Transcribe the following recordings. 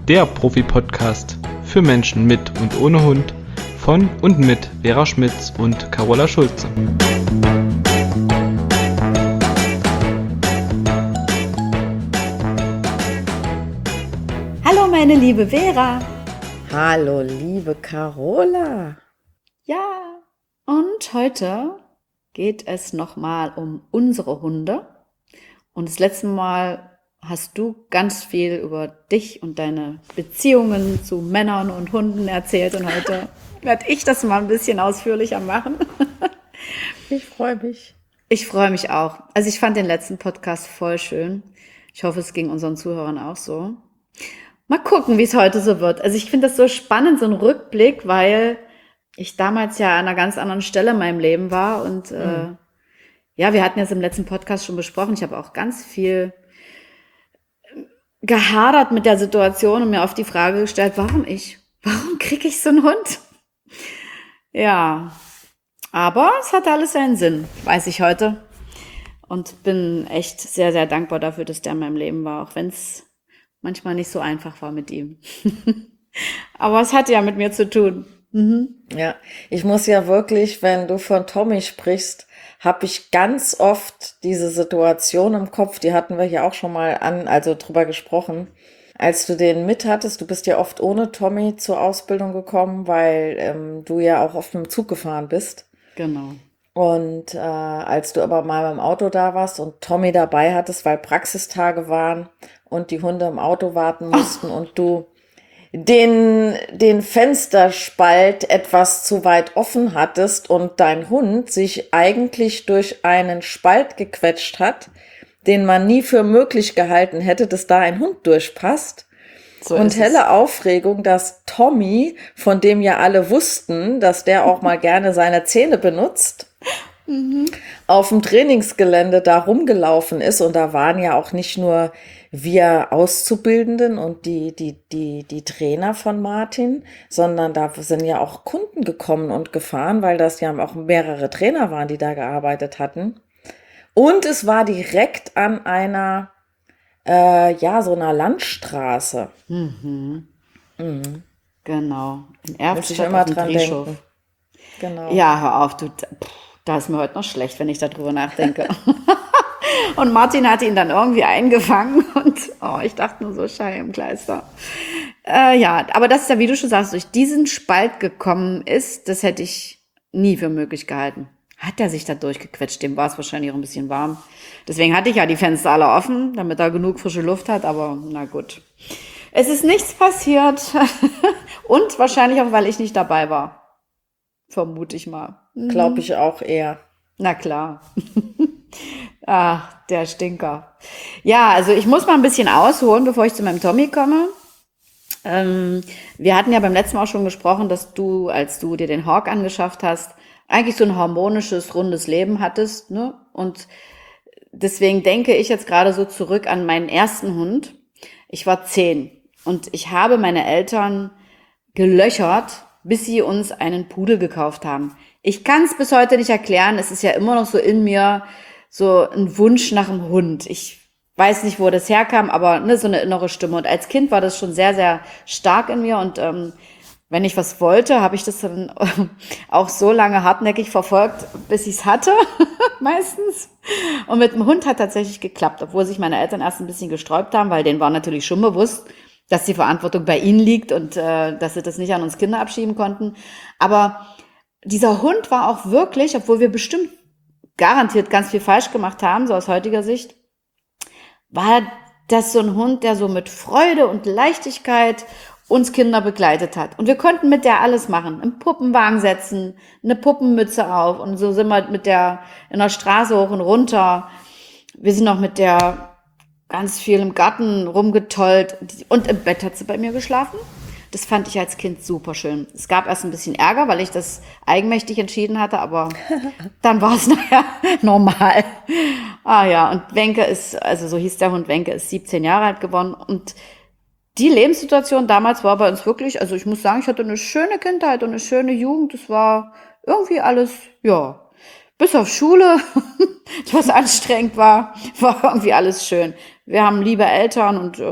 der Profi-Podcast für Menschen mit und ohne Hund von und mit Vera Schmitz und Carola Schulze. Hallo meine liebe Vera. Hallo liebe Carola. Ja, und heute geht es nochmal um unsere Hunde. Und das letzte Mal hast du ganz viel über dich und deine Beziehungen zu Männern und Hunden erzählt. Und heute werde ich das mal ein bisschen ausführlicher machen. Ich freue mich. Ich freue mich auch. Also ich fand den letzten Podcast voll schön. Ich hoffe, es ging unseren Zuhörern auch so. Mal gucken, wie es heute so wird. Also ich finde das so spannend, so ein Rückblick, weil ich damals ja an einer ganz anderen Stelle in meinem Leben war. Und ja, wir hatten es im letzten Podcast schon besprochen. Ich habe auch ganz viel gehadert mit der Situation und mir oft die Frage gestellt, warum ich? Warum kriege ich so einen Hund? Ja, aber es hatte alles seinen Sinn, weiß ich heute. Und bin echt sehr, sehr dankbar dafür, dass der in meinem Leben war, auch wenn es manchmal nicht so einfach war mit ihm. Aber es hatte ja mit mir zu tun. Ja, ich muss ja wirklich, wenn du von Tommy sprichst, habe ich ganz oft diese Situation im Kopf, die hatten wir hier auch schon mal drüber gesprochen, als du den mit hattest. Du bist ja oft ohne Tommy zur Ausbildung gekommen, weil du ja auch oft mit dem Zug gefahren bist. Genau. Und als du aber mal beim Auto da warst und Tommy dabei hattest, weil Praxistage waren und die Hunde im Auto warten mussten und du den Fensterspalt etwas zu weit offen hattest und dein Hund sich eigentlich durch einen Spalt gequetscht hat, den man nie für möglich gehalten hätte, dass da ein Hund durchpasst. So und ist helle es. Aufregung, dass Tommy, von dem ja alle wussten, dass der auch mal gerne seine Zähne benutzt, auf dem Trainingsgelände da rumgelaufen ist. Und da waren ja auch nicht nur wir Auszubildenden und die Trainer von Martin, sondern da sind ja auch Kunden gekommen und gefahren, weil das ja auch mehrere Trainer waren, die da gearbeitet hatten. Und es war direkt an einer, so einer Landstraße. Genau. In Muss ich Erftstadt immer auf dem dran Drehschof. denken. Genau. Ja, hör auf, da ist mir heute noch schlecht, wenn ich darüber nachdenke. Und Martin hatte ihn dann irgendwie eingefangen und ich dachte nur so, Schei im Kleister. Ja, aber das ist ja, wie du schon sagst, durch diesen Spalt gekommen ist, das hätte ich nie für möglich gehalten. Hat er sich da durchgequetscht, dem war es wahrscheinlich auch ein bisschen warm. Deswegen hatte ich ja die Fenster alle offen, damit er genug frische Luft hat, aber na gut. Es ist nichts passiert und wahrscheinlich auch, weil ich nicht dabei war. Vermute ich mal. Glaube ich auch eher. Na klar. Ach, der Stinker. Ja, also ich muss mal ein bisschen ausholen, bevor ich zu meinem Tommy komme. Wir hatten ja beim letzten Mal auch schon gesprochen, dass du, als du dir den Hawk angeschafft hast, eigentlich so ein harmonisches, rundes Leben hattest, ne? Und deswegen denke ich jetzt gerade so zurück an meinen ersten Hund. Ich war 10 und ich habe meine Eltern gelöchert, bis sie uns einen Pudel gekauft haben. Ich kann es bis heute nicht erklären. Es ist ja immer noch so in mir so ein Wunsch nach einem Hund. Ich weiß nicht, wo das herkam, aber so eine innere Stimme. Und als Kind war das schon sehr, sehr stark in mir. Und wenn ich was wollte, habe ich das dann auch so lange hartnäckig verfolgt, bis ich es hatte, meistens. Und mit dem Hund hat tatsächlich geklappt, obwohl sich meine Eltern erst ein bisschen gesträubt haben, weil denen war natürlich schon bewusst, dass die Verantwortung bei ihnen liegt und dass sie das nicht an uns Kinder abschieben konnten. Aber dieser Hund war auch wirklich, obwohl wir bestimmt garantiert ganz viel falsch gemacht haben, so aus heutiger Sicht, war das so ein Hund, der so mit Freude und Leichtigkeit uns Kinder begleitet hat. Und wir konnten mit der alles machen. Im Puppenwagen setzen, eine Puppenmütze auf und so sind wir mit der in der Straße hoch und runter. Wir sind noch mit der ganz viel im Garten rumgetollt und im Bett hat sie bei mir geschlafen. Das fand ich als Kind super schön. Es gab erst ein bisschen Ärger, weil ich das eigenmächtig entschieden hatte, aber dann war es nachher normal. Ja, und Wenke ist, also so hieß der Hund, Wenke ist 17 Jahre alt geworden und die Lebenssituation damals war bei uns wirklich, also ich muss sagen, ich hatte eine schöne Kindheit und eine schöne Jugend. Es war irgendwie alles, ja, bis auf Schule, was anstrengend war irgendwie alles schön. Wir haben liebe Eltern und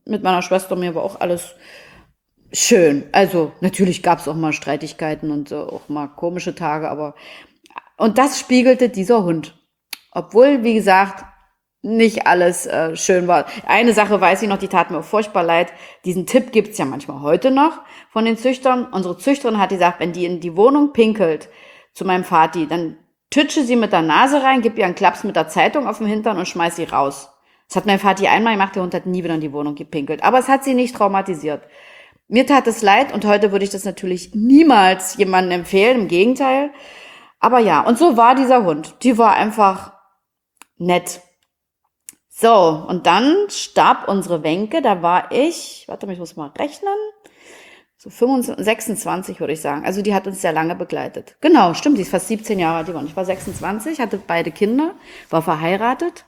mit meiner Schwester mir war auch alles schön. Also natürlich gab es auch mal Streitigkeiten und auch mal komische Tage, aber und das spiegelte dieser Hund. Obwohl, wie gesagt, nicht alles schön war. Eine Sache weiß ich noch, die tat mir auch furchtbar leid. Diesen Tipp gibt's ja manchmal heute noch von den Züchtern. Unsere Züchterin hat gesagt, wenn die in die Wohnung pinkelt zu meinem Vati, dann tütsche sie mit der Nase rein, gib ihr einen Klaps mit der Zeitung auf den Hintern und schmeiß sie raus. Das hat mein Vati einmal gemacht, der Hund hat nie wieder in die Wohnung gepinkelt. Aber es hat sie nicht traumatisiert. Mir tat es leid und heute würde ich das natürlich niemals jemandem empfehlen, im Gegenteil. Aber ja, und so war dieser Hund. Die war einfach nett. So, und dann starb unsere Wenke, da war ich muss mal rechnen, so 25, 26 würde ich sagen. Also die hat uns sehr lange begleitet. Genau, stimmt, die ist fast 17 Jahre alt geworden. Ich war 26, hatte beide Kinder, war verheiratet.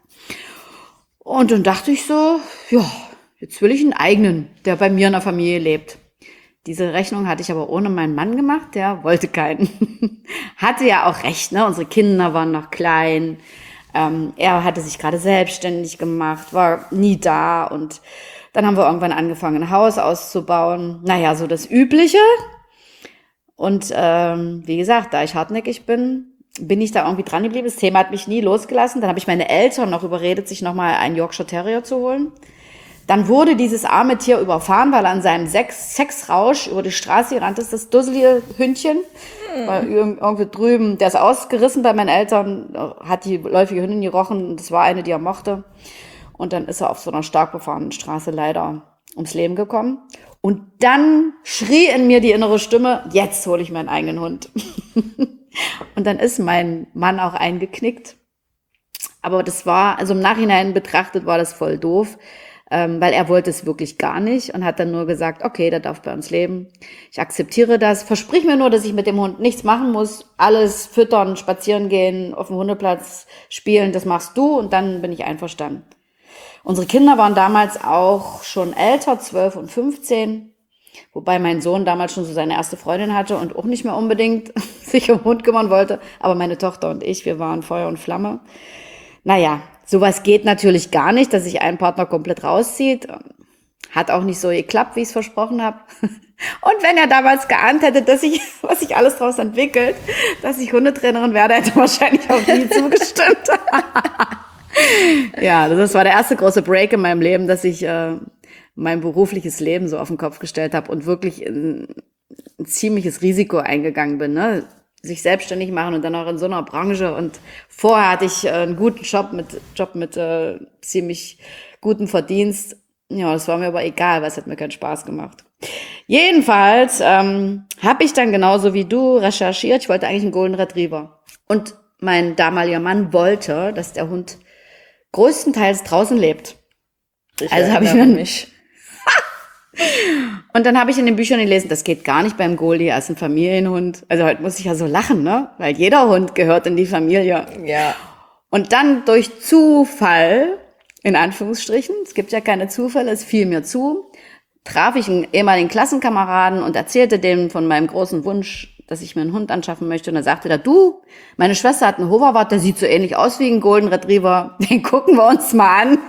Und dann dachte ich so, ja, jetzt will ich einen eigenen, der bei mir in der Familie lebt. Diese Rechnung hatte ich aber ohne meinen Mann gemacht, der wollte keinen. Hatte ja auch recht, ne? Unsere Kinder waren noch klein. Er hatte sich gerade selbstständig gemacht, war nie da und dann haben wir irgendwann angefangen, ein Haus auszubauen. Naja, so das Übliche. Und wie gesagt, da ich hartnäckig bin ich da irgendwie dran geblieben. Das Thema hat mich nie losgelassen. Dann habe ich meine Eltern noch überredet, sich nochmal einen Yorkshire Terrier zu holen. Dann wurde dieses arme Tier überfahren, weil er an seinem Sexrausch über die Straße gerannt ist, das dusselige Hündchen. Weil irgendwie drüben, der ist ausgerissen bei meinen Eltern, hat die läufige Hündin gerochen, das war eine, die er mochte. Und dann ist er auf so einer stark befahrenen Straße leider ums Leben gekommen. Und dann schrie in mir die innere Stimme, jetzt hole ich meinen eigenen Hund. Und dann ist mein Mann auch eingeknickt. Aber das war, also im Nachhinein betrachtet war das voll doof. Weil er wollte es wirklich gar nicht und hat dann nur gesagt, okay, der darf bei uns leben. Ich akzeptiere das. Versprich mir nur, dass ich mit dem Hund nichts machen muss. Alles füttern, spazieren gehen, auf dem Hundeplatz spielen, das machst du und dann bin ich einverstanden. Unsere Kinder waren damals auch schon älter, 12 und 15. Wobei mein Sohn damals schon so seine erste Freundin hatte und auch nicht mehr unbedingt sich um den Hund kümmern wollte. Aber meine Tochter und ich, wir waren Feuer und Flamme. Naja, sowas geht natürlich gar nicht, dass sich ein Partner komplett rauszieht. Hat auch nicht so geklappt, wie ich es versprochen habe. Und wenn er damals geahnt hätte, was sich alles daraus entwickelt, dass ich Hundetrainerin werde, hätte er wahrscheinlich auch nie zugestimmt. Ja, das war der erste große Break in meinem Leben, dass ich mein berufliches Leben so auf den Kopf gestellt habe und wirklich ein ziemliches Risiko eingegangen bin, ne? Sich selbstständig machen und dann auch in so einer Branche. Und vorher hatte ich einen guten Job mit ziemlich gutem Verdienst. Ja, das war mir aber egal, weil es hat mir keinen Spaß gemacht. Jedenfalls habe ich dann genauso wie du recherchiert. Ich wollte eigentlich einen Golden Retriever. Und mein damaliger Mann wollte, dass der Hund größtenteils draußen lebt. Also habe ich mich. Und dann habe ich in den Büchern gelesen, das geht gar nicht beim Goldie, er ist ein Familienhund. Also heute muss ich ja so lachen, ne? Weil jeder Hund gehört in die Familie. Ja. Und dann durch Zufall, in Anführungsstrichen, es gibt ja keine Zufälle, es fiel mir zu, traf ich einen ehemaligen Klassenkameraden und erzählte dem von meinem großen Wunsch, dass ich mir einen Hund anschaffen möchte. Und dann sagte er, du, meine Schwester hat einen Hoverwart, der sieht so ähnlich aus wie ein Golden Retriever, den gucken wir uns mal an.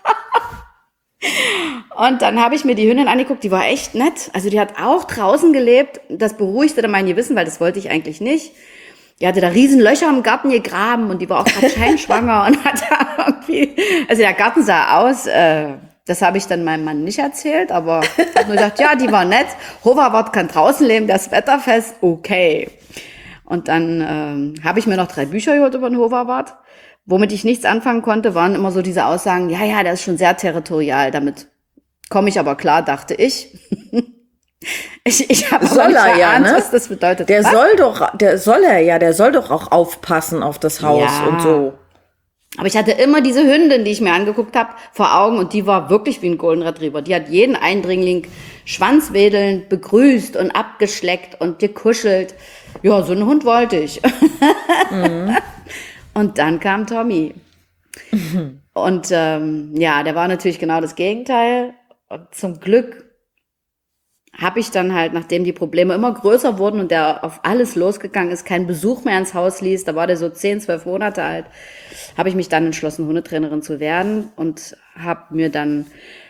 Und dann habe ich mir die Hündin angeguckt, die war echt nett. Also die hat auch draußen gelebt. Das beruhigte dann mein Gewissen, weil das wollte ich eigentlich nicht. Die hatte da riesen Löcher im Garten gegraben und die war auch gerade scheinschwanger und hat da irgendwie, also der Garten sah aus, das habe ich dann meinem Mann nicht erzählt, aber ich habe nur gedacht, ja, die war nett. Hoverwart kann draußen leben, der ist wetterfest, okay. Und dann habe ich mir noch 3 Bücher geholt über den Hoverwart. Womit ich nichts anfangen konnte, waren immer so diese Aussagen, ja, der ist schon sehr territorial, damit komme ich aber klar, dachte ich. Ich habe aber nicht erahnt, was das bedeutet. Der soll doch auch aufpassen auf das Haus und so. Aber ich hatte immer diese Hündin, die ich mir angeguckt habe, vor Augen und die war wirklich wie ein Golden Retriever. Die hat jeden Eindringling schwanzwedelnd begrüßt und abgeschleckt und gekuschelt. Ja, so einen Hund wollte ich. Mhm. Und dann kam Tommy. Und der war natürlich genau das Gegenteil. Und zum Glück habe ich dann halt, nachdem die Probleme immer größer wurden und der auf alles losgegangen ist, keinen Besuch mehr ins Haus ließ, da war der so 10, 12 Monate alt, habe ich mich dann entschlossen, Hundetrainerin zu werden und habe mir dann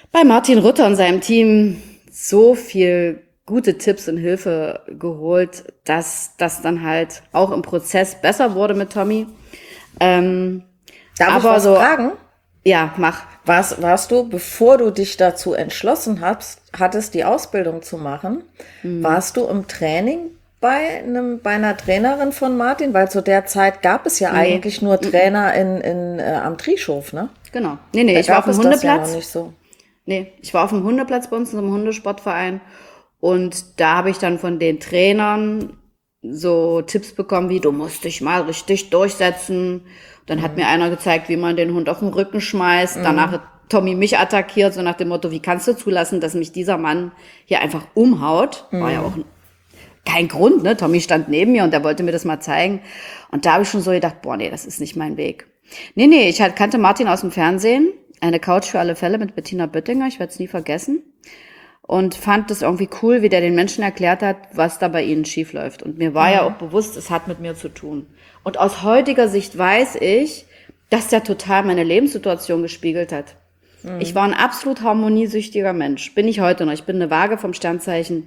bei Martin Rutter und seinem Team so viel gute Tipps und Hilfe geholt, dass das dann halt auch im Prozess besser wurde mit Tommy. Darf ich Aber was so, fragen? ja, mach. Warst du, bevor du dich dazu entschlossen hattest, die Ausbildung zu machen, warst du im Training bei einer Trainerin von Martin? Weil zu der Zeit gab es ja Nee. eigentlich nur Trainer am Trieshof, ne? Genau. Nee, Da ich war auf gab dem es das ja Hundeplatz. noch nicht so. Nee, ich war auf dem Hundeplatz bei uns in so einem Hundesportverein und da habe ich dann von den Trainern so Tipps bekommen wie, du musst dich mal richtig durchsetzen. Dann hat mir einer gezeigt, wie man den Hund auf den Rücken schmeißt. Danach hat Tommy mich attackiert, so nach dem Motto, wie kannst du zulassen, dass mich dieser Mann hier einfach umhaut? War ja auch kein Grund, ne? Tommy stand neben mir und er wollte mir das mal zeigen. Und da habe ich schon so gedacht, boah, nee, das ist nicht mein Weg. Nee, ich kannte Martin aus dem Fernsehen. Eine Couch für alle Fälle mit Bettina Böttinger, ich werde es nie vergessen. Und fand das irgendwie cool, wie der den Menschen erklärt hat, was da bei ihnen schief läuft. Und mir war ja auch bewusst, es hat mit mir zu tun. Und aus heutiger Sicht weiß ich, dass der total meine Lebenssituation gespiegelt hat. Ich war ein absolut harmoniesüchtiger Mensch. Bin ich heute noch. Ich bin eine Waage vom Sternzeichen.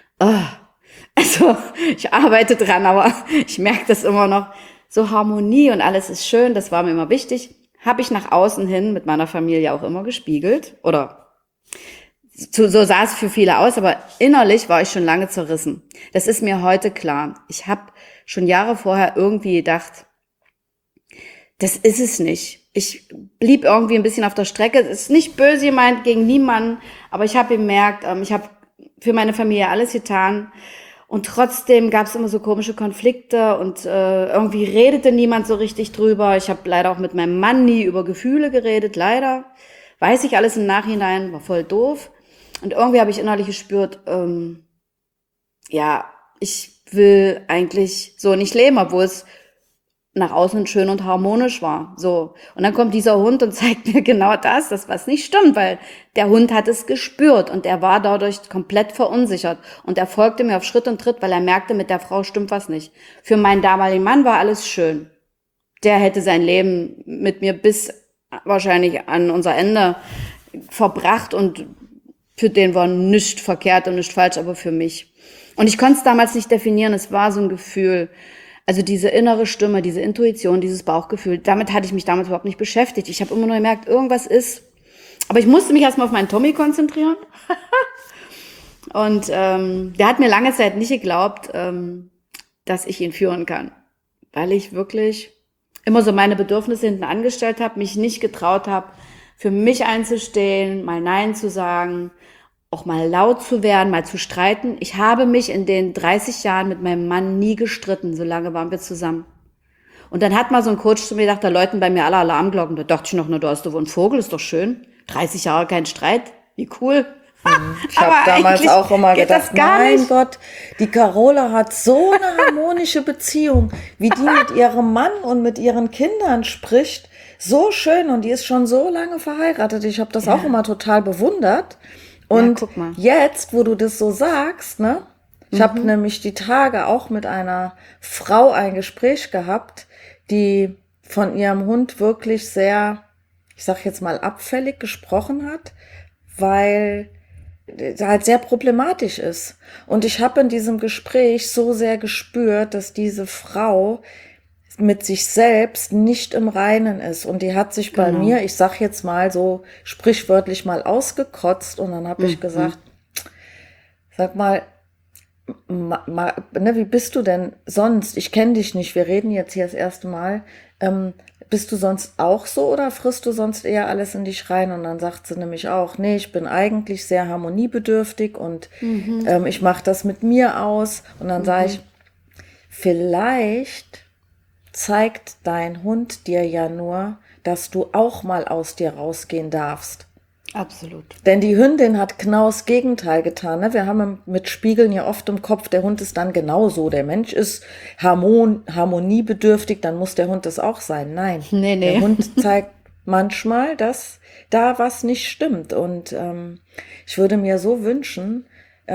Also, ich arbeite dran, aber ich merke das immer noch. So Harmonie und alles ist schön, das war mir immer wichtig. Habe ich nach außen hin mit meiner Familie auch immer gespiegelt. Oder so sah es für viele aus, aber innerlich war ich schon lange zerrissen. Das ist mir heute klar. Ich habe schon Jahre vorher irgendwie gedacht, das ist es nicht. Ich blieb irgendwie ein bisschen auf der Strecke. Es ist nicht böse gemeint gegen niemanden, aber ich habe gemerkt, ich habe für meine Familie alles getan. Und trotzdem gab es immer so komische Konflikte und irgendwie redete niemand so richtig drüber. Ich habe leider auch mit meinem Mann nie über Gefühle geredet, leider. Weiß ich alles im Nachhinein, war voll doof. Und irgendwie habe ich innerlich gespürt, ja, ich will eigentlich so nicht leben, obwohl es nach außen schön und harmonisch war. So. Und dann kommt dieser Hund und zeigt mir genau das was nicht stimmt, weil der Hund hat es gespürt und er war dadurch komplett verunsichert. Und er folgte mir auf Schritt und Tritt, weil er merkte, mit der Frau stimmt was nicht. Für meinen damaligen Mann war alles schön. Der hätte sein Leben mit mir bis wahrscheinlich an unser Ende verbracht und für den war nichts verkehrt und nichts falsch, aber für mich. Und ich konnte es damals nicht definieren, es war so ein Gefühl. Also diese innere Stimme, diese Intuition, dieses Bauchgefühl, damit hatte ich mich damals überhaupt nicht beschäftigt. Ich habe immer nur gemerkt, irgendwas ist. Aber ich musste mich erstmal auf meinen Tommy konzentrieren. Und der hat mir lange Zeit nicht geglaubt, dass ich ihn führen kann. Weil ich wirklich immer so meine Bedürfnisse hinten angestellt habe, mich nicht getraut habe, für mich einzustehen, mal Nein zu sagen, auch mal laut zu werden, mal zu streiten. Ich habe mich in den 30 Jahren mit meinem Mann nie gestritten, so lange waren wir zusammen. Und dann hat mal so ein Coach zu mir gesagt, da läuten bei mir alle Alarmglocken. Da dachte ich noch, na, du hast doch wohl einen Vogel, ist doch schön. 30 Jahre kein Streit, wie cool. Ich habe damals eigentlich auch immer geht das gedacht, gar mein nicht. Gott, die Carola hat so eine harmonische Beziehung, wie die mit ihrem Mann und mit ihren Kindern spricht. So schön und die ist schon so lange verheiratet. Ich habe das auch immer total bewundert. Und guck mal. jetzt, wo du das so sagst, ne? Ich habe nämlich die Tage auch mit einer Frau ein Gespräch gehabt, die von ihrem Hund wirklich sehr, ich sag jetzt mal, abfällig gesprochen hat, weil halt sehr problematisch ist. Und ich habe in diesem Gespräch so sehr gespürt, dass diese Frau mit sich selbst nicht im Reinen ist. Und die hat sich bei mir, ich sag jetzt mal so sprichwörtlich mal ausgekotzt. Und dann habe ich gesagt, sag mal, ne, wie bist du denn sonst? Ich kenne dich nicht, wir reden jetzt hier das erste Mal. Bist du sonst auch so oder frisst du sonst eher alles in dich rein? Und dann sagt sie nämlich auch, nee, ich bin eigentlich sehr harmoniebedürftig und ich mache das mit mir aus. Und dann sage ich, vielleicht zeigt dein Hund dir ja nur, dass du auch mal aus dir rausgehen darfst. Absolut. Denn die Hündin hat genau das Gegenteil getan. Ne? Wir haben mit Spiegeln ja oft im Kopf, der Hund ist dann genauso. Der Mensch ist harmoniebedürftig, dann muss der Hund das auch sein. Nein, Nee. Der Hund zeigt manchmal, dass da was nicht stimmt. Und ich würde mir so wünschen,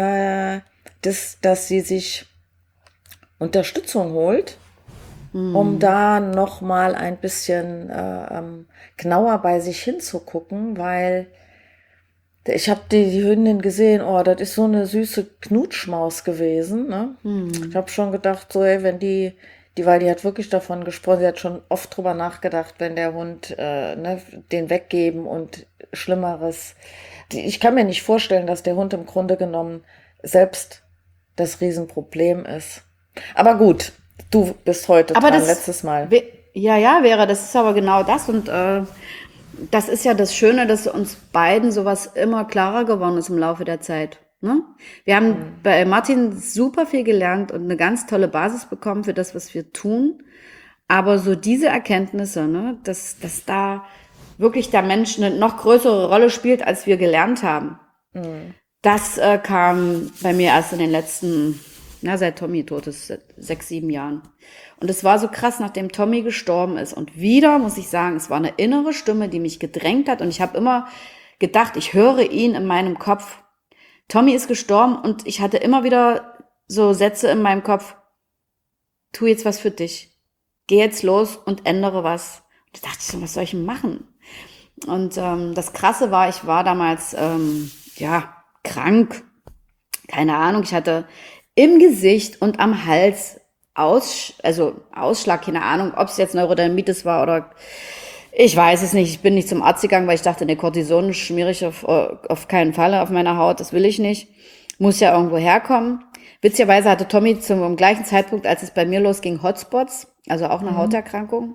dass sie sich Unterstützung holt, um da noch mal ein bisschen genauer bei sich hinzugucken, weil Ich habe die Hündin gesehen, oh, das ist so eine süße Knutschmaus gewesen, ne? Ich habe schon gedacht, so, ey, wenn weil die hat wirklich davon gesprochen, sie hat schon oft drüber nachgedacht, wenn der Hund, ne, den weggeben und Schlimmeres. Ich kann mir nicht vorstellen, dass der Hund im Grunde genommen selbst das Riesenproblem ist. Aber gut, du bist heute Aber dran, das, letztes Mal. Vera, das ist aber genau das und das ist ja das Schöne, dass uns beiden sowas immer klarer geworden ist im Laufe der Zeit. Ne? Wir haben bei Martin super viel gelernt und eine ganz tolle Basis bekommen für das, was wir tun. Aber so diese Erkenntnisse, ne, dass da wirklich der Mensch eine noch größere Rolle spielt, als wir gelernt haben, das kam bei mir erst in den letzten, seit Tommy tot ist, 6, 7 Jahren. Und es war so krass, nachdem Tommy gestorben ist. Und wieder muss ich sagen, es war eine innere Stimme, die mich gedrängt hat. Und ich habe immer gedacht, ich höre ihn in meinem Kopf. Tommy ist gestorben und ich hatte immer wieder so Sätze in meinem Kopf. Tu jetzt was für dich. Geh jetzt los und ändere was. Und da dachte ich so, was soll ich denn machen? Und das Krasse war, ich war damals krank. Keine Ahnung, ich hatte im Gesicht und am Hals Ausschlag, keine Ahnung, ob es jetzt Neurodermitis war oder ich weiß es nicht. Ich bin nicht zum Arzt gegangen, weil ich dachte, ne, Cortison schmiere ich auf keinen Fall auf meiner Haut, das will ich nicht. Muss ja irgendwo herkommen. Witzigerweise hatte Tommy zum gleichen Zeitpunkt, als es bei mir losging, Hotspots, also auch eine Hauterkrankung.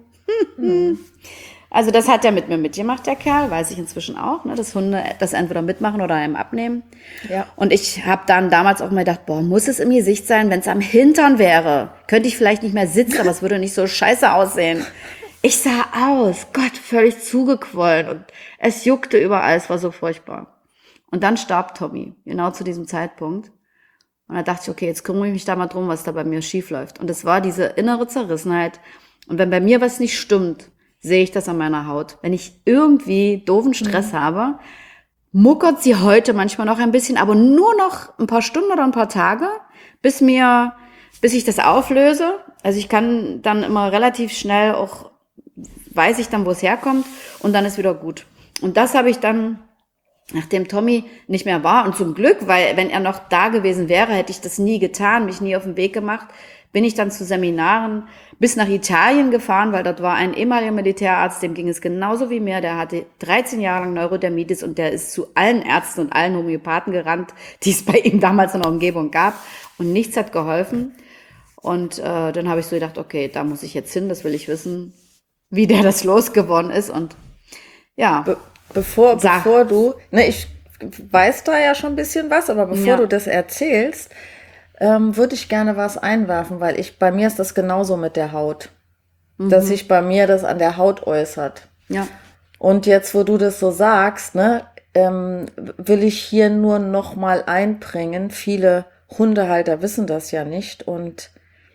Also das hat er mit mir mitgemacht, der Kerl, weiß ich inzwischen auch, ne, dass Hunde das entweder mitmachen oder einem abnehmen. Ja. Und ich habe dann damals auch mal gedacht, boah, muss es im Gesicht sein, wenn es am Hintern wäre? Könnte ich vielleicht nicht mehr sitzen, aber es würde nicht so scheiße aussehen. Ich sah aus, Gott, völlig zugequollen und es juckte überall, es war so furchtbar. Und dann starb Tommy, genau zu diesem Zeitpunkt. Und da dachte ich, okay, jetzt kümmere ich mich da mal drum, was da bei mir schief läuft. Und es war diese innere Zerrissenheit. Und wenn bei mir was nicht stimmt, sehe ich das an meiner Haut. Wenn ich irgendwie doofen Stress habe, muckert sie heute manchmal noch ein bisschen, aber nur noch ein paar Stunden oder ein paar Tage, bis ich das auflöse. Also ich kann dann immer relativ schnell auch, weiß ich dann, wo es herkommt und dann ist wieder gut. Und das habe ich dann, nachdem Tommy nicht mehr war und zum Glück, weil wenn er noch da gewesen wäre, hätte ich das nie getan, mich nie auf den Weg gemacht, bin ich dann zu Seminaren bis nach Italien gefahren, weil dort war ein ehemaliger Militärarzt, dem ging es genauso wie mir, der hatte 13 Jahre lang Neurodermitis und der ist zu allen Ärzten und allen Homöopathen gerannt, die es bei ihm damals in der Umgebung gab und nichts hat geholfen. Und dann habe ich so gedacht, okay, da muss ich jetzt hin, das will ich wissen, wie der das losgeworden ist und ja. Bevor du, ne, ich weiß da ja schon ein bisschen was, aber bevor du das erzählst, würde ich gerne was einwerfen, weil bei mir ist das genauso mit der Haut, dass sich bei mir das an der Haut äußert. Ja. Und jetzt, wo du das so sagst, ne, will ich hier nur noch mal einbringen. Viele Hundehalter wissen das ja nicht und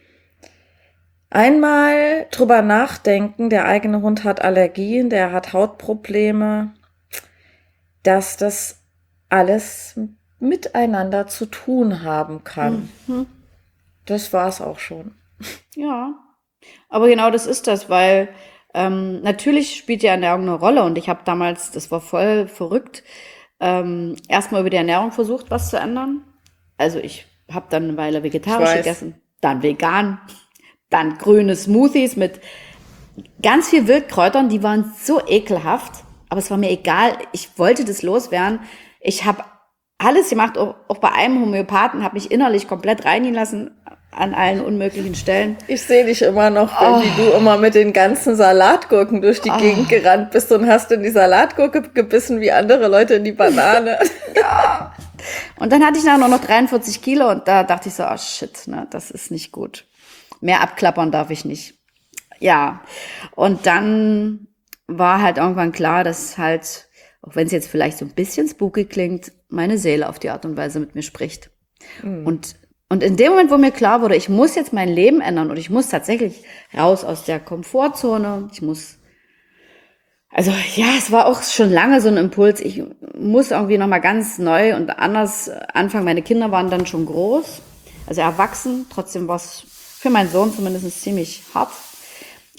einmal drüber nachdenken, der eigene Hund hat Allergien, der hat Hautprobleme, dass das alles miteinander zu tun haben kann. Das war's auch schon. Ja, aber genau das ist das, weil natürlich spielt die Ernährung eine Rolle und ich habe damals, das war voll verrückt, erstmal über die Ernährung versucht, was zu ändern. Also ich habe dann eine Weile vegetarisch gegessen, dann vegan, dann grüne Smoothies mit ganz viel Wildkräutern, die waren so ekelhaft, aber es war mir egal, ich wollte das loswerden. Ich habe alles gemacht, auch bei einem Homöopathen, habe mich innerlich komplett reinigen lassen an allen unmöglichen Stellen. Ich sehe dich immer noch, wie du immer mit den ganzen Salatgurken durch die Gegend gerannt bist und hast in die Salatgurke gebissen wie andere Leute in die Banane. Ja. Und dann hatte ich noch 43 Kilo und da dachte ich so, shit, ne, das ist nicht gut. Mehr abklappern darf ich nicht. Ja, und dann war halt irgendwann klar, dass halt, auch wenn es jetzt vielleicht so ein bisschen spooky klingt, meine Seele auf die Art und Weise mit mir spricht. Und in dem Moment, wo mir klar wurde, ich muss jetzt mein Leben ändern und ich muss tatsächlich raus aus der Komfortzone, es war auch schon lange so ein Impuls, ich muss irgendwie nochmal ganz neu und anders anfangen. Meine Kinder waren dann schon groß, also erwachsen, trotzdem war es für meinen Sohn zumindest ziemlich hart.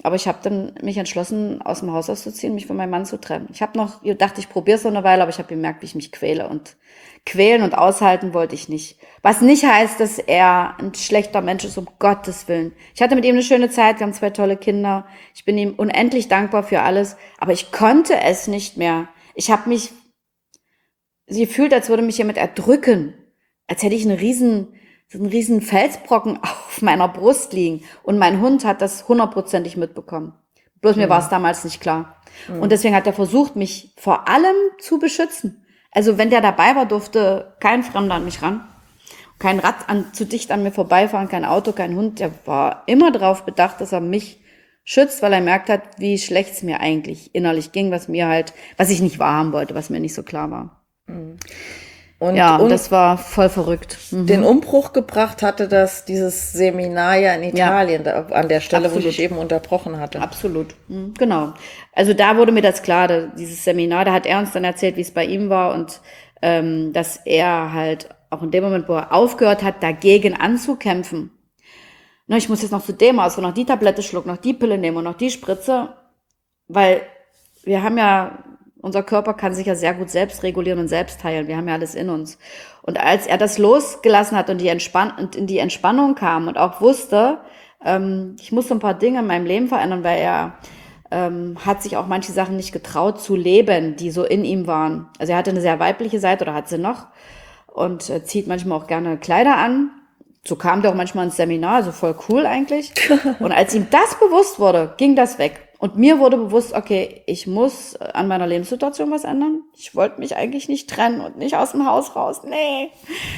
Aber ich habe dann mich entschlossen, aus dem Haus auszuziehen, mich von meinem Mann zu trennen. Ich habe noch gedacht, ich probiere es so eine Weile, aber ich habe gemerkt, wie ich mich quäle. Und quälen und aushalten wollte ich nicht. Was nicht heißt, dass er ein schlechter Mensch ist, um Gottes Willen. Ich hatte mit ihm eine schöne Zeit, wir haben 2 tolle Kinder. Ich bin ihm unendlich dankbar für alles. Aber ich konnte es nicht mehr. Ich habe mich gefühlt, als würde mich jemand erdrücken. Als hätte ich so einen riesen Felsbrocken auf meiner Brust liegen. Und mein Hund hat das 100%ig mitbekommen. Bloß mir war es damals nicht klar. Und deswegen hat er versucht, mich vor allem zu beschützen. Also wenn der dabei war, durfte kein Fremder an mich ran. Kein Rad zu dicht an mir vorbeifahren, kein Auto, kein Hund. Der war immer darauf bedacht, dass er mich schützt, weil er merkt hat, wie schlecht es mir eigentlich innerlich ging, was ich nicht wahrhaben wollte, was mir nicht so klar war. Und das war voll verrückt. Den Umbruch gebracht hatte dieses Seminar ja in Italien, an der Stelle, absolut, wo ich eben unterbrochen hatte. Absolut, genau. Also da wurde mir das klar, dieses Seminar, da hat er uns dann erzählt, wie es bei ihm war und dass er halt auch in dem Moment, wo er aufgehört hat, dagegen anzukämpfen. Na, ich muss jetzt noch zu dem aus, noch die Tablette schlucken, noch die Pille nehmen und noch die Spritze, weil wir haben ja, unser Körper kann sich ja sehr gut selbst regulieren und selbst heilen. Wir haben ja alles in uns. Und als er das losgelassen hat und in die Entspannung kam und auch wusste, ich muss so ein paar Dinge in meinem Leben verändern, weil er hat sich auch manche Sachen nicht getraut zu leben, die so in ihm waren. Also er hatte eine sehr weibliche Seite oder hat sie noch und zieht manchmal auch gerne Kleider an. So kam der auch manchmal ins Seminar, also voll cool eigentlich. Und als ihm das bewusst wurde, ging das weg. Und mir wurde bewusst, okay, ich muss an meiner Lebenssituation was ändern. Ich wollte mich eigentlich nicht trennen und nicht aus dem Haus raus. Nee.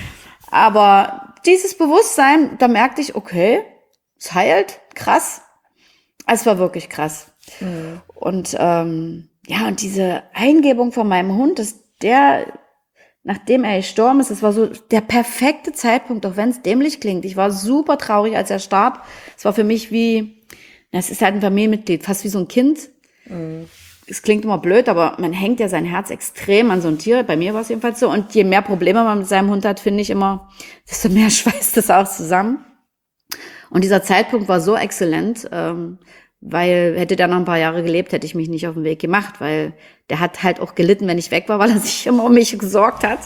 Aber dieses Bewusstsein, da merkte ich, okay, es heilt, krass. Es war wirklich krass. Mhm. Und und diese Eingebung von meinem Hund, nachdem er gestorben ist, das war so der perfekte Zeitpunkt, auch wenn es dämlich klingt. Ich war super traurig, als er starb. Es war für mich es ist halt ein Familienmitglied, fast wie so ein Kind. Es klingt immer blöd, aber man hängt ja sein Herz extrem an so ein Tier. Bei mir war es jedenfalls so. Und je mehr Probleme man mit seinem Hund hat, finde ich immer, desto mehr schweißt das auch zusammen. Und dieser Zeitpunkt war so exzellent, weil hätte der noch ein paar Jahre gelebt, hätte ich mich nicht auf den Weg gemacht, weil der hat halt auch gelitten, wenn ich weg war, weil er sich immer um mich gesorgt hat.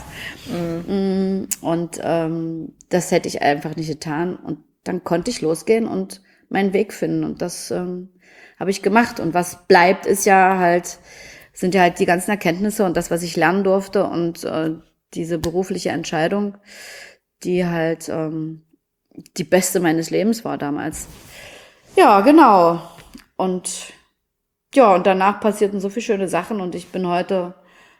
Und das hätte ich einfach nicht getan. Und dann konnte ich losgehen und meinen Weg finden. Und das habe ich gemacht. Und was bleibt, sind ja halt die ganzen Erkenntnisse und das, was ich lernen durfte und diese berufliche Entscheidung, die halt die beste meines Lebens war damals. Ja, genau. Und danach passierten so viele schöne Sachen und ich bin heute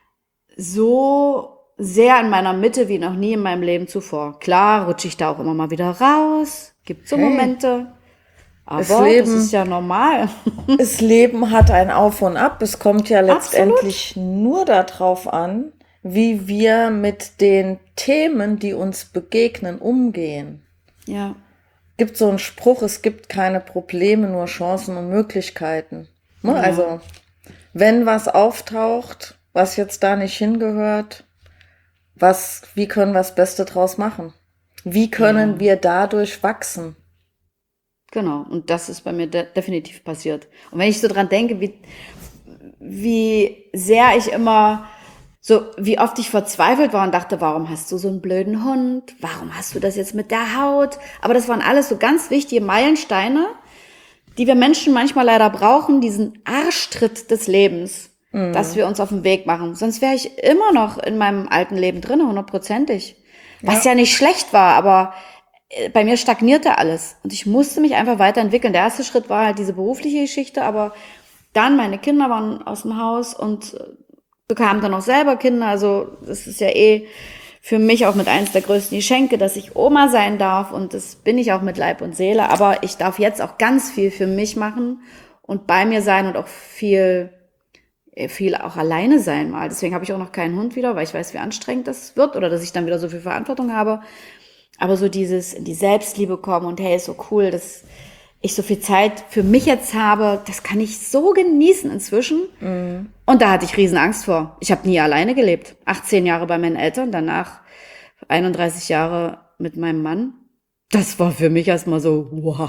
so sehr in meiner Mitte wie noch nie in meinem Leben zuvor. Klar rutsche ich da auch immer mal wieder raus, gibt so Momente, aber das ist ja normal. Das Leben hat ein Auf und Ab. Es kommt ja letztendlich nur darauf an, wie wir mit den Themen, die uns begegnen, umgehen. Ja. Gibt so einen Spruch, es gibt keine Probleme, nur Chancen und Möglichkeiten. Ne? Ja. Also, wenn was auftaucht, was jetzt da nicht hingehört, wie können wir das Beste draus machen? Wie können wir dadurch wachsen? Genau, und das ist bei mir definitiv passiert. Und wenn ich so dran denke, wie sehr ich immer wie oft ich verzweifelt war und dachte, warum hast du so einen blöden Hund? Warum hast du das jetzt mit der Haut? Aber das waren alles so ganz wichtige Meilensteine, die wir Menschen manchmal leider brauchen, diesen Arschtritt des Lebens, dass wir uns auf den Weg machen. Sonst wäre ich immer noch in meinem alten Leben drin, 100%ig. Was ja nicht schlecht war, aber bei mir stagnierte alles. Und ich musste mich einfach weiterentwickeln. Der erste Schritt war halt diese berufliche Geschichte, aber dann meine Kinder waren aus dem Haus und bekamen dann auch selber Kinder, also das ist ja für mich auch mit eins der größten Geschenke, dass ich Oma sein darf und das bin ich auch mit Leib und Seele, aber ich darf jetzt auch ganz viel für mich machen und bei mir sein und auch viel auch alleine sein mal. Deswegen habe ich auch noch keinen Hund wieder, weil ich weiß, wie anstrengend das wird oder dass ich dann wieder so viel Verantwortung habe. Aber so dieses in die Selbstliebe kommen und hey, ist so cool, dass ich so viel Zeit für mich jetzt habe, das kann ich so genießen inzwischen. Und da hatte ich riesen Angst vor. Ich habe nie alleine gelebt. 18 Jahre bei meinen Eltern, danach 31 Jahre mit meinem Mann. Das war für mich erstmal so, wow,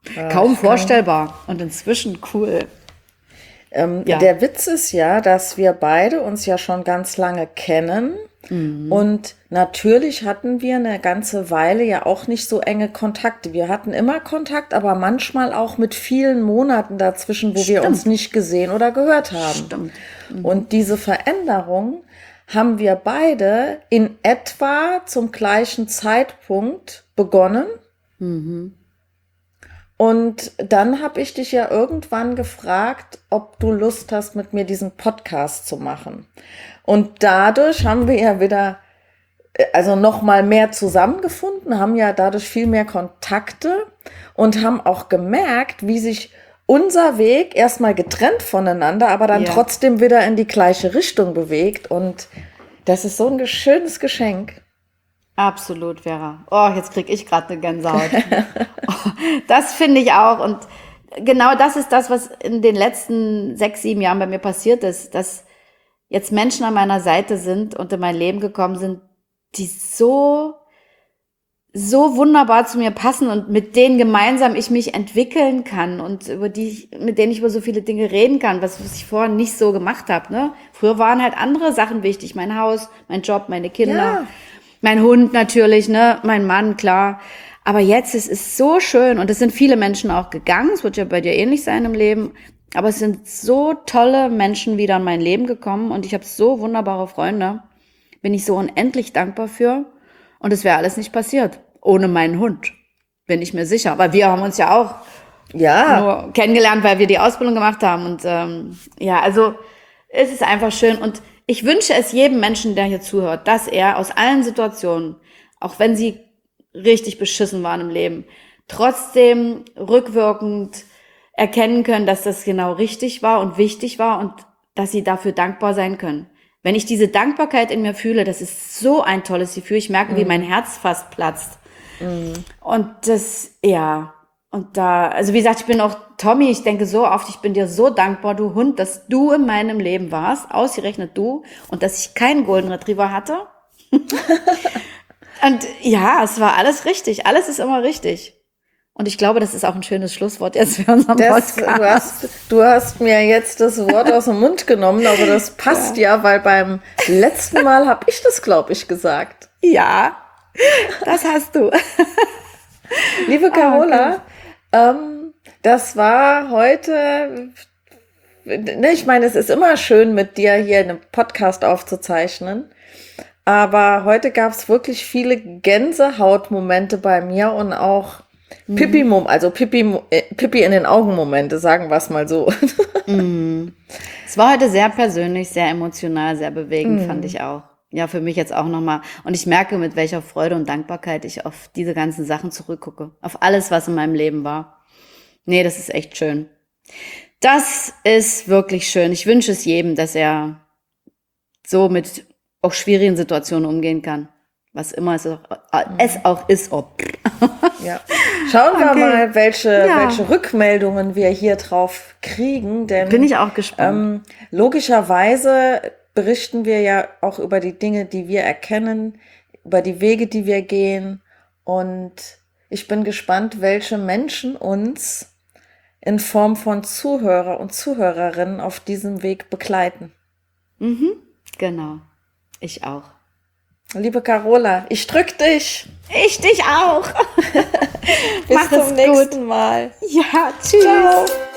Kaum vorstellbar. Und inzwischen cool. Ja. Der Witz ist ja, dass wir beide uns ja schon ganz lange kennen. Und natürlich hatten wir eine ganze Weile ja auch nicht so enge Kontakte. Wir hatten immer Kontakt, aber manchmal auch mit vielen Monaten dazwischen, wo wir uns nicht gesehen oder gehört haben. Stimmt. Und diese Veränderung haben wir beide in etwa zum gleichen Zeitpunkt begonnen. Und dann habe ich dich ja irgendwann gefragt, ob du Lust hast, mit mir diesen Podcast zu machen. Und dadurch haben wir ja wieder, also noch mal mehr zusammengefunden, haben ja dadurch viel mehr Kontakte und haben auch gemerkt, wie sich unser Weg erstmal getrennt voneinander, aber dann trotzdem wieder in die gleiche Richtung bewegt. Und das ist so ein schönes Geschenk. Absolut, Vera. Oh, jetzt kriege ich gerade eine Gänsehaut. Das finde ich auch. Und genau das ist das, was in den letzten 6, 7 Jahren bei mir passiert ist, dass jetzt Menschen an meiner Seite sind und in mein Leben gekommen sind, die so wunderbar zu mir passen und mit denen gemeinsam ich mich entwickeln kann und mit denen ich über so viele Dinge reden kann, was ich vorher nicht so gemacht habe. Ne? Früher waren halt andere Sachen wichtig. Mein Haus, mein Job, meine Kinder, mein Hund natürlich, ne, mein Mann, klar. Aber jetzt ist es so schön und es sind viele Menschen auch gegangen. Es wird ja bei dir ähnlich sein im Leben. Aber es sind so tolle Menschen wieder in mein Leben gekommen und ich habe so wunderbare Freunde. Bin ich so unendlich dankbar für. Und es wäre alles nicht passiert ohne meinen Hund. Bin ich mir sicher. Weil wir haben uns ja auch nur kennengelernt, weil wir die Ausbildung gemacht haben. Und also es ist einfach schön. Und ich wünsche es jedem Menschen, der hier zuhört, dass er aus allen Situationen, auch wenn sie richtig beschissen waren im Leben, trotzdem rückwirkend erkennen können, dass das genau richtig war und wichtig war und dass sie dafür dankbar sein können. Wenn ich diese Dankbarkeit in mir fühle, das ist so ein tolles Gefühl. Ich merke, wie mein Herz fast platzt. Und das, und da, also wie gesagt, ich bin auch Tommy, ich denke so oft, ich bin dir so dankbar, du Hund, dass du in meinem Leben warst, ausgerechnet du, und dass ich keinen Golden Retriever hatte. Und ja, es war alles richtig, alles ist immer richtig. Und ich glaube, das ist auch ein schönes Schlusswort jetzt für unseren Podcast. Du hast mir jetzt das Wort aus dem Mund genommen, aber das passt weil beim letzten Mal habe ich das, glaube ich, gesagt. Ja, das hast du. Liebe Carola, das war heute, ich meine, es ist immer schön, mit dir hier einen Podcast aufzuzeichnen. Aber heute gab es wirklich viele Gänsehautmomente bei mir und auch Pipi in den Augen Momente, sagen wir es mal so. Es war heute sehr persönlich, sehr emotional, sehr bewegend, fand ich auch. Ja, für mich jetzt auch nochmal. Und ich merke, mit welcher Freude und Dankbarkeit ich auf diese ganzen Sachen zurückgucke. Auf alles, was in meinem Leben war. Nee, das ist echt schön. Das ist wirklich schön. Ich wünsche es jedem, dass er so mit auch schwierigen Situationen umgehen kann. Was immer es auch ist. Ja. Schauen wir mal, welche Rückmeldungen wir hier drauf kriegen. Denn bin ich auch gespannt. Logischerweise berichten wir ja auch über die Dinge, die wir erkennen, über die Wege, die wir gehen. Und ich bin gespannt, welche Menschen uns in Form von Zuhörer und Zuhörerinnen auf diesem Weg begleiten. Genau. Ich auch. Liebe Carola, ich drück dich. Ich dich auch. Bis zum nächsten Mal. Ja, tschüss. Ciao.